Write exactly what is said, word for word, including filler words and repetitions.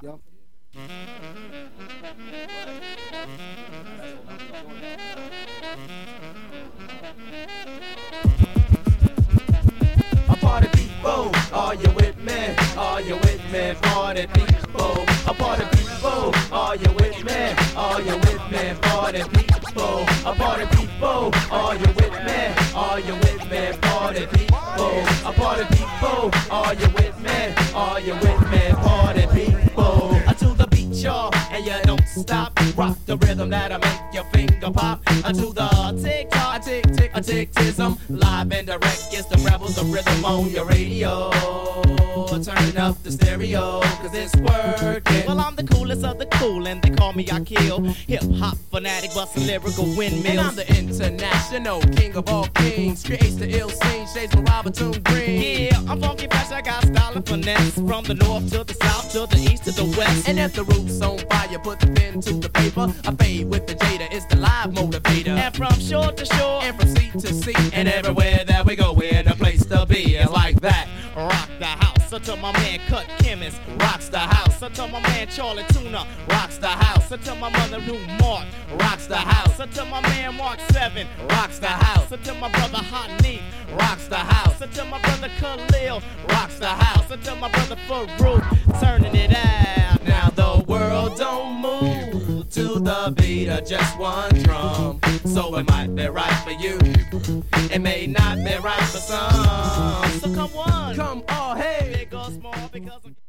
Yo. A party people, are you with me? Are you with me? Party people, a party people, are you with me? Are you with me? Party people, a party people, are you with me? Are you with me? Party people, a party people, are you with me? Are you with me? Party people, to the beat, y'all, and you don't stop. Rock the rhythm that'll make your finger pop. Unto the tick tock, tick tick a tick tism. Live and direct, it's the rebels of rhythm on your radio. Turning up the stereo, cause it's working. Well, I'm the coolest of the cool, and they call me I Kill. Hip hop fanatic, bustin' lyrical windmills. And I'm the international king of all kings. Creates the ill scene, shades with Robinson Green. Yeah, I'm funky fresh, I got style and finesse. From the north to the south, to the east to the west. And if the roof's on fire, put the pen to the paper. I fade with the Jada, it's the live motivator. And from shore to shore, and from sea to sea, and everywhere that we go, we're the place to be. It's like that. Rock the house. So to my man Cut Chemist, rocks the house. So to my man Charlie Tuna, rocks the house. So to my mother Ruth Mark, rocks the house. So to my man Mark Seven, rocks the house. So to my brother Hot Neat, rocks the house. So to my brother Khalil, rocks the house. So to my brother Farouk, turning it out. Now the world don't move to the beat of just one drum. So it might be right for you, it may not be right for some. So come on, come on, hey. Big or small, because I'm